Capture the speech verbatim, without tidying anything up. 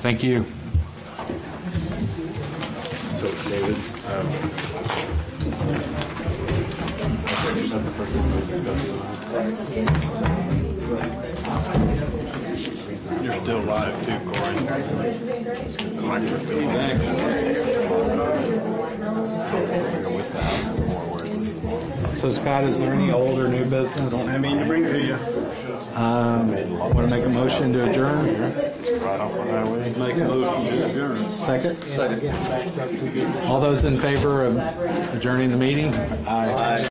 Thank you. So, David, um, that's the first thing we discussed. You're still live too, Corey. The microphone's still live. With the house is more. Where's this? So, Scott, is there any old or new business? Don't have any to bring to you. Um, want to make a motion to adjourn? Right off the highway. Make a motion to adjourn. Second? Second. All those in favor of adjourning the meeting? Aye.